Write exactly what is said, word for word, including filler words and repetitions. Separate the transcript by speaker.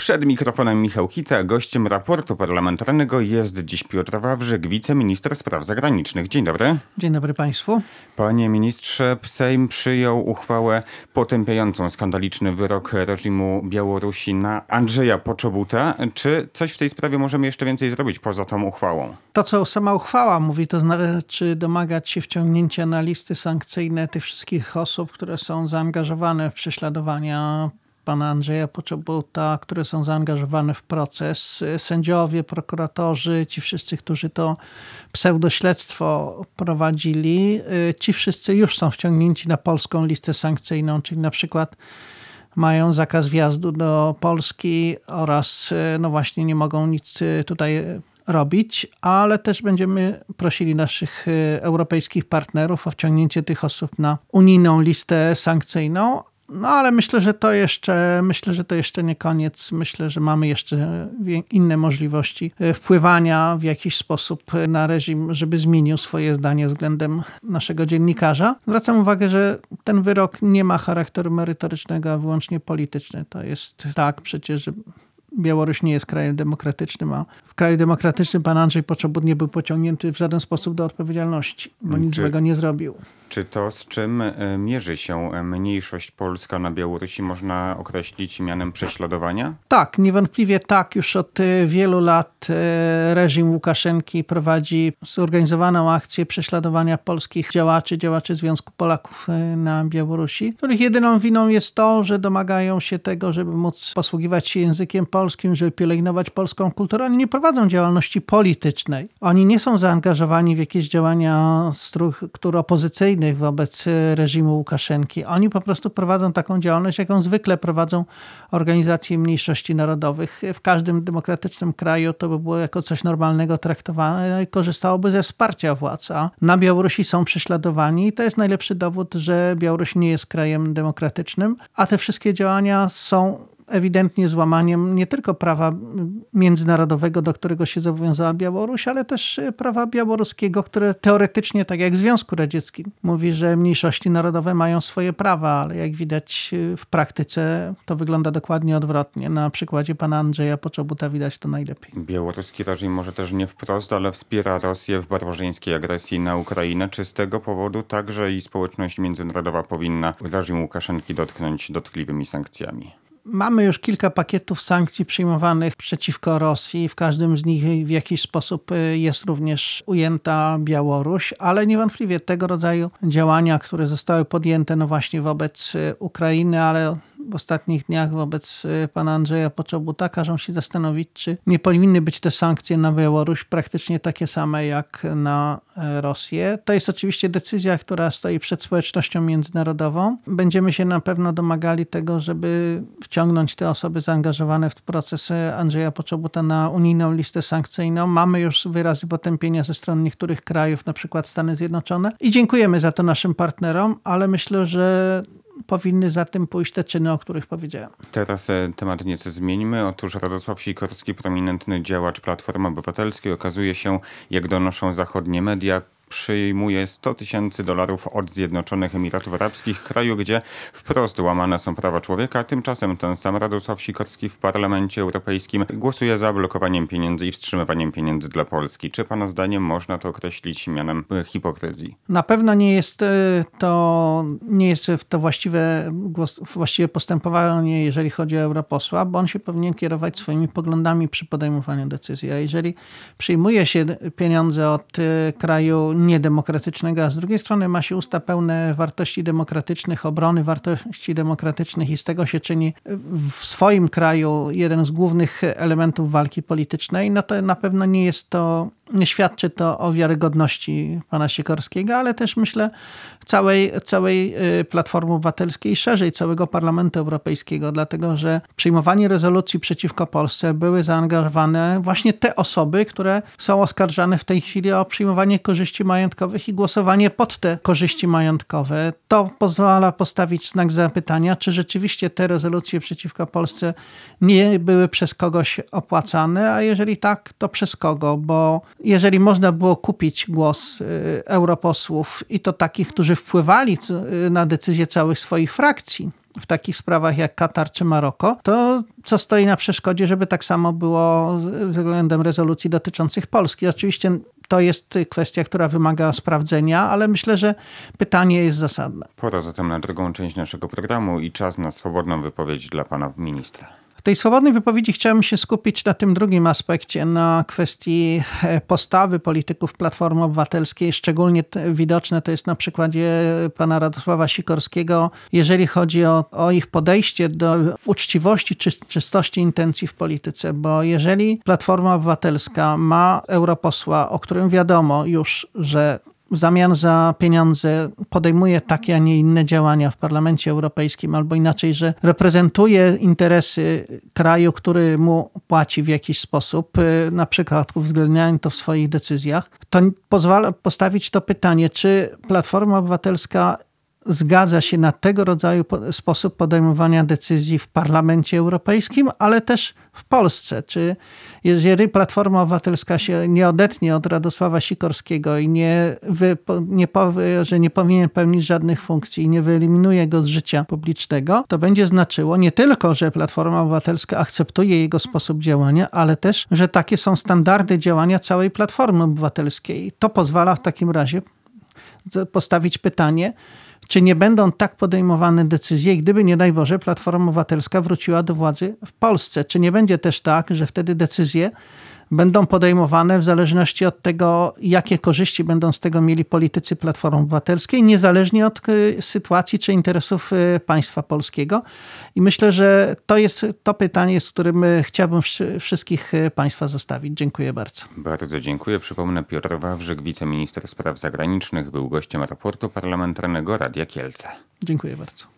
Speaker 1: Przed mikrofonem Michał Kita, gościem raportu parlamentarnego jest dziś Piotr Wawrzyk, wiceminister spraw zagranicznych. Dzień dobry.
Speaker 2: Dzień dobry państwu.
Speaker 1: Panie ministrze, Sejm przyjął uchwałę potępiającą skandaliczny wyrok reżimu Białorusi na Andrzeja Poczobuta. Czy coś w tej sprawie możemy jeszcze więcej zrobić poza tą uchwałą?
Speaker 2: To, co sama uchwała mówi, to znaczy domagać się wciągnięcia na listy sankcyjne tych wszystkich osób, które są zaangażowane w prześladowania pana Andrzeja Poczobuta, które są zaangażowane w proces. Sędziowie, prokuratorzy, ci wszyscy, którzy to pseudośledztwo prowadzili, ci wszyscy już są wciągnięci na polską listę sankcyjną, czyli na przykład mają zakaz wjazdu do Polski oraz no właśnie nie mogą nic tutaj robić, ale też będziemy prosili naszych europejskich partnerów o wciągnięcie tych osób na unijną listę sankcyjną. No ale myślę, że to jeszcze, myślę, że to jeszcze nie koniec. Myślę, że mamy jeszcze inne możliwości wpływania w jakiś sposób na reżim, żeby zmienił swoje zdanie względem naszego dziennikarza. Zwracam uwagę, że ten wyrok nie ma charakteru merytorycznego, a wyłącznie polityczny. To jest tak przecież, że Białoruś nie jest krajem demokratycznym, a w kraju demokratycznym pan Andrzej Poczobut nie był pociągnięty w żaden sposób do odpowiedzialności, bo nic
Speaker 1: Czy...
Speaker 2: złego nie zrobił.
Speaker 1: Czy to, z czym mierzy się mniejszość polska na Białorusi, można określić mianem prześladowania?
Speaker 2: Tak, niewątpliwie tak. Już od wielu lat reżim Łukaszenki prowadzi zorganizowaną akcję prześladowania polskich działaczy, działaczy Związku Polaków na Białorusi, których jedyną winą jest to, że domagają się tego, żeby móc posługiwać się językiem polskim, żeby pielęgnować polską kulturę. Oni nie prowadzą działalności politycznej. Oni nie są zaangażowani w jakieś działania struktur opozycyjnych wobec reżimu Łukaszenki. Oni po prostu prowadzą taką działalność, jaką zwykle prowadzą organizacje mniejszości narodowych. W każdym demokratycznym kraju to by było jako coś normalnego traktowane i korzystałoby ze wsparcia władz. A na Białorusi są prześladowani i to jest najlepszy dowód, że Białoruś nie jest krajem demokratycznym, a te wszystkie działania są ewidentnie złamaniem nie tylko prawa międzynarodowego, do którego się zobowiązała Białoruś, ale też prawa białoruskiego, które teoretycznie, tak jak w Związku Radzieckim, mówi, że mniejszości narodowe mają swoje prawa, ale jak widać w praktyce to wygląda dokładnie odwrotnie. Na przykładzie pana Andrzeja Poczobuta widać to najlepiej.
Speaker 1: Białoruski reżim może też nie wprost, ale wspiera Rosję w barbarzyńskiej agresji na Ukrainę. Czy z tego powodu także i społeczność międzynarodowa powinna reżim Łukaszenki dotknąć dotkliwymi sankcjami?
Speaker 2: Mamy już kilka pakietów sankcji przyjmowanych przeciwko Rosji. W każdym z nich w jakiś sposób jest również ujęta Białoruś, ale niewątpliwie tego rodzaju działania, które zostały podjęte no właśnie wobec Ukrainy, ale w ostatnich dniach wobec pana Andrzeja Poczobuta każą się zastanowić, czy nie powinny być te sankcje na Białoruś praktycznie takie same jak na Rosję. To jest oczywiście decyzja, która stoi przed społecznością międzynarodową. Będziemy się na pewno domagali tego, żeby wciągnąć te osoby zaangażowane w proces Andrzeja Poczobuta na unijną listę sankcyjną. Mamy już wyrazy potępienia ze strony niektórych krajów, na przykład Stany Zjednoczone i dziękujemy za to naszym partnerom, ale myślę, że powinny za tym pójść te czyny, o których powiedziałem.
Speaker 1: Teraz temat nieco zmieńmy. Otóż Radosław Sikorski, prominentny działacz Platformy Obywatelskiej, okazuje się, jak donoszą zachodnie media, przyjmuje sto tysięcy dolarów od Zjednoczonych Emiratów Arabskich, kraju, gdzie wprost łamane są prawa człowieka. Tymczasem ten sam Radosław Sikorski w Parlamencie Europejskim głosuje za blokowaniem pieniędzy i wstrzymywaniem pieniędzy dla Polski. Czy pana zdaniem można to określić mianem hipokryzji?
Speaker 2: Na pewno nie jest to, nie jest to właściwe, właściwe postępowanie, jeżeli chodzi o europosła, bo on się powinien kierować swoimi poglądami przy podejmowaniu decyzji. A jeżeli przyjmuje się pieniądze od kraju niedemokratycznego, a z drugiej strony ma się usta pełne wartości demokratycznych, obrony wartości demokratycznych i z tego się czyni w swoim kraju jeden z głównych elementów walki politycznej, no to na pewno nie jest to, nie świadczy to o wiarygodności pana Sikorskiego, ale też myślę całej, całej Platformy Obywatelskiej i szerzej całego Parlamentu Europejskiego, dlatego że w przyjmowanie rezolucji przeciwko Polsce były zaangażowane właśnie te osoby, które są oskarżane w tej chwili o przyjmowanie korzyści majątkowych i głosowanie pod te korzyści majątkowe. To pozwala postawić znak zapytania, czy rzeczywiście te rezolucje przeciwko Polsce nie były przez kogoś opłacane, a jeżeli tak, to przez kogo, bo jeżeli można było kupić głos europosłów i to takich, którzy wpływali na decyzje całych swoich frakcji, w takich sprawach jak Katar czy Maroko, to co stoi na przeszkodzie, żeby tak samo było względem rezolucji dotyczących Polski? Oczywiście to jest kwestia, która wymaga sprawdzenia, ale myślę, że pytanie jest zasadne.
Speaker 1: Pora zatem na drugą część naszego programu i czas na swobodną wypowiedź dla pana ministra.
Speaker 2: W tej swobodnej wypowiedzi chciałem się skupić na tym drugim aspekcie, na kwestii postawy polityków Platformy Obywatelskiej. Szczególnie widoczne to jest na przykładzie pana Radosława Sikorskiego, jeżeli chodzi o, o ich podejście do uczciwości czy czystości intencji w polityce. Bo jeżeli Platforma Obywatelska ma europosła, o którym wiadomo już, że w zamian za pieniądze podejmuje takie, a nie inne działania w Parlamencie Europejskim, albo inaczej, że reprezentuje interesy kraju, który mu płaci w jakiś sposób, na przykład uwzględniając to w swoich decyzjach, to pozwala postawić to pytanie, czy Platforma Obywatelska zgadza się na tego rodzaju po- sposób podejmowania decyzji w Parlamencie Europejskim, ale też w Polsce. Czy jeżeli Platforma Obywatelska się nie odetnie od Radosława Sikorskiego i nie, wy, nie powie, że nie powinien pełnić żadnych funkcji i nie wyeliminuje go z życia publicznego, to będzie znaczyło nie tylko, że Platforma Obywatelska akceptuje jego sposób działania, ale też, że takie są standardy działania całej Platformy Obywatelskiej. To pozwala w takim razie postawić pytanie, czy nie będą tak podejmowane decyzje, gdyby, nie daj Boże, Platforma Obywatelska wróciła do władzy w Polsce? Czy nie będzie też tak, że wtedy decyzje będą podejmowane w zależności od tego, jakie korzyści będą z tego mieli politycy Platformy Obywatelskiej, niezależnie od sytuacji czy interesów państwa polskiego? I myślę, że to jest to pytanie, z którym chciałbym wszystkich państwa zostawić. Dziękuję bardzo.
Speaker 1: Bardzo dziękuję. Przypomnę, Piotr Wawrzyk, wiceminister spraw zagranicznych, był gościem raportu parlamentarnego Radia Kielce.
Speaker 2: Dziękuję bardzo.